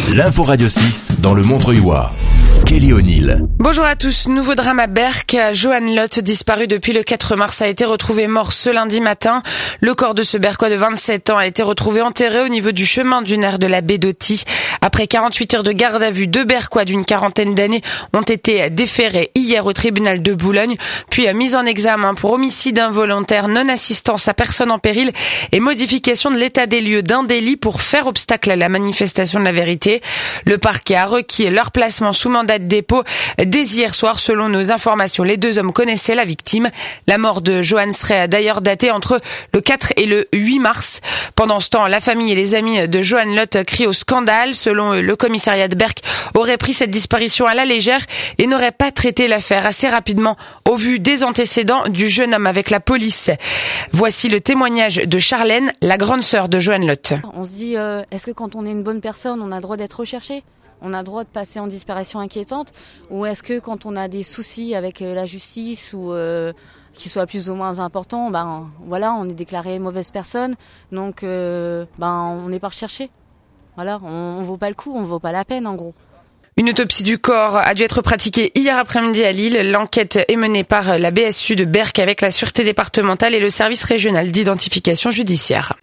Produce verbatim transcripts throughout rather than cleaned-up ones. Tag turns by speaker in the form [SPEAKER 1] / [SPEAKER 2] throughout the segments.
[SPEAKER 1] L'info Radio six dans le Montreuillois. Kelly O'Neill.
[SPEAKER 2] Bonjour à tous. Nouveau drame à Berck. Johan Lott, disparu depuis le quatre mars, a été retrouvé mort ce lundi matin. Le corps de ce Berquois de vingt-sept ans a été retrouvé enterré au niveau du chemin dunaire de la baie d'Auty. Après quarante-huit heures de garde à vue, deux Berquois d'une quarantaine d'années ont été déférés hier au tribunal de Boulogne, puis mis en examen pour homicide involontaire, non-assistance à personne en péril et modification de l'état des lieux d'un délit pour faire obstacle à la manifestation de la vérité. Le parquet a requis leur placement sous mandat de dépôt dès hier soir. Selon nos informations, les deux hommes connaissaient la victime. La mort de Johan serait d'ailleurs datée entre le quatre et le huit mars. Pendant ce temps, la famille et les amis de Johan Lott crient au scandale. Selon le commissariat de Berck, aurait pris cette disparition à la légère et n'aurait pas traité l'affaire assez rapidement au vu des antécédents du jeune homme avec la police. Voici le témoignage de Charlène, la grande sœur de Johan Lott.
[SPEAKER 3] On se dit, euh, est-ce que quand on est une bonne personne, on a le droit d'être recherché ? On a le droit de passer en disparition inquiétante, ou est-ce que quand on a des soucis avec la justice ou euh, qui soient plus ou moins importants, ben voilà, on est déclaré mauvaise personne, donc euh, ben on n'est pas recherché. Voilà, on, on vaut pas le coup, on vaut pas la peine en gros.
[SPEAKER 2] Une autopsie du corps a dû être pratiquée hier après-midi à Lille. L'enquête est menée par la B S U de Berck avec la Sûreté départementale et le service régional d'identification judiciaire.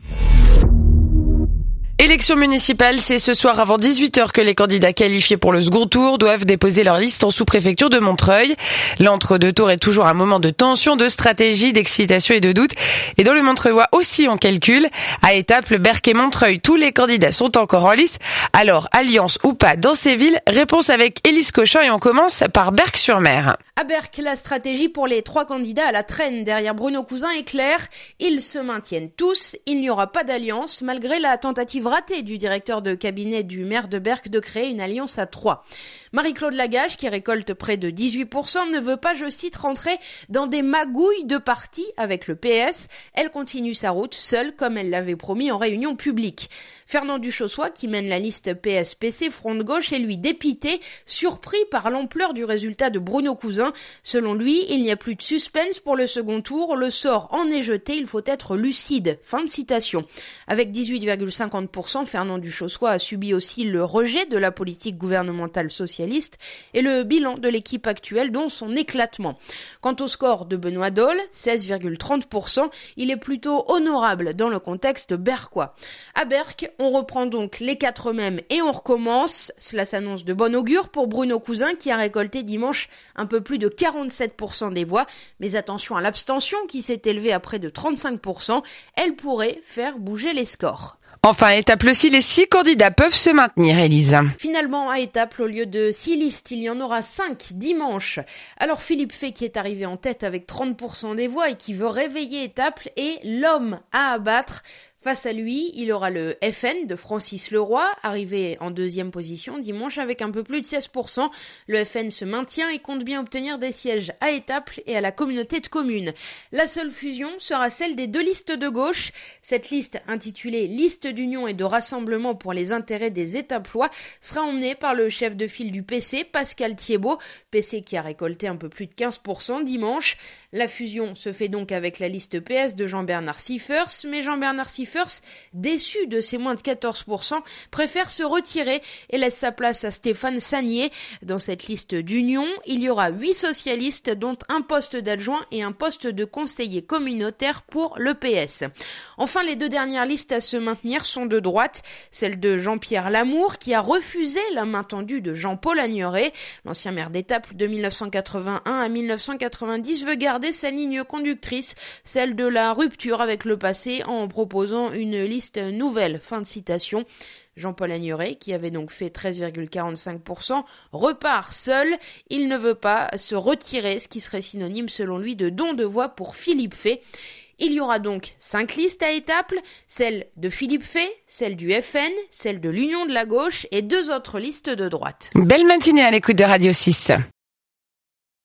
[SPEAKER 2] Élection municipale, c'est ce soir avant dix-huit heures que les candidats qualifiés pour le second tour doivent déposer leur liste en sous-préfecture de Montreuil. L'entre-deux tours est toujours un moment de tension, de stratégie, d'excitation et de doute. Et dans le Montreuillois aussi, on calcule. À Étaples, Berck et Montreuil, tous les candidats sont encore en lice. Alors, alliance ou pas dans ces villes? Réponse avec Élise Cochin et on commence par Berck-sur-Mer.
[SPEAKER 4] À Berck, la stratégie pour les trois candidats à la traîne derrière Bruno Cousin est claire. Ils se maintiennent tous. Il n'y aura pas d'alliance malgré la tentative ratée du directeur de cabinet du maire de Berck de créer une alliance à trois. Marie-Claude Lagage, qui récolte près de dix-huit pour cent, ne veut pas, je cite, rentrer dans des magouilles de parti avec le P S. Elle continue sa route seule, comme elle l'avait promis en réunion publique. Fernand Duchossois, qui mène la liste P S P C Front de Gauche, est lui dépité, surpris par l'ampleur du résultat de Bruno Cousin. Selon lui, il n'y a plus de suspense pour le second tour. Le sort en est jeté, il faut être lucide. Fin de citation. Avec dix-huit virgule cinquante pour cent, Fernand Duchossois a subi aussi le rejet de la politique gouvernementale socialiste et le bilan de l'équipe actuelle, dont son éclatement. Quant au score de Benoît Dole, seize virgule trente pour cent, il est plutôt honorable dans le contexte berquois. À Berck, on reprend donc les quatre mêmes et on recommence. Cela s'annonce de bon augure pour Bruno Cousin qui a récolté dimanche un peu plus de quarante-sept pour cent des voix. Mais attention à l'abstention qui s'est élevée à près de trente-cinq pour cent. Elle pourrait faire bouger les scores.
[SPEAKER 2] Enfin, à Étaples aussi, les six candidats peuvent se maintenir, Élise.
[SPEAKER 4] Finalement, à Étaples, au lieu de six listes, il y en aura cinq dimanche. Alors Philippe Fay, qui est arrivé en tête avec trente pour cent des voix et qui veut réveiller Étaples, est l'homme à abattre. Face à lui, il aura le F N de Francis Leroy, arrivé en deuxième position dimanche avec un peu plus de seize pour cent. Le F N se maintient et compte bien obtenir des sièges à Étaples et à la communauté de communes. La seule fusion sera celle des deux listes de gauche. Cette liste, intitulée Liste d'union et de rassemblement pour les intérêts des Étaplois, sera emmenée par le chef de file du P C, Pascal Thiebaud, P C qui a récolté un peu plus de quinze pour cent dimanche. La fusion se fait donc avec la liste P S de Jean-Bernard Siffers, mais Jean-Bernard Siffers, déçu de ses moins de quatorze pour cent, préfère se retirer et laisse sa place à Stéphane Sagnier. Dans cette liste d'union, il y aura huit socialistes, dont un poste d'adjoint et un poste de conseiller communautaire pour le P S. Enfin, les deux dernières listes à se maintenir sont de droite, celle de Jean-Pierre Lamour, qui a refusé la main tendue de Jean-Paul Agnoret. L'ancien maire d'Étaples de mille neuf cent quatre-vingt-un à mille neuf cent quatre-vingt-dix veut garder sa ligne conductrice, celle de la rupture avec le passé, en proposant une liste nouvelle. Fin de citation. Jean-Paul Agnoret, qui avait donc fait treize virgule quarante-cinq pour cent, repart seul. Il ne veut pas se retirer, ce qui serait synonyme selon lui de don de voix pour Philippe Fay. Il y aura donc cinq listes à Étaples, celle de Philippe Fay, celle du F N, celle de l'Union de la gauche et deux autres listes de droite.
[SPEAKER 2] Belle matinée à l'écoute de Radio six.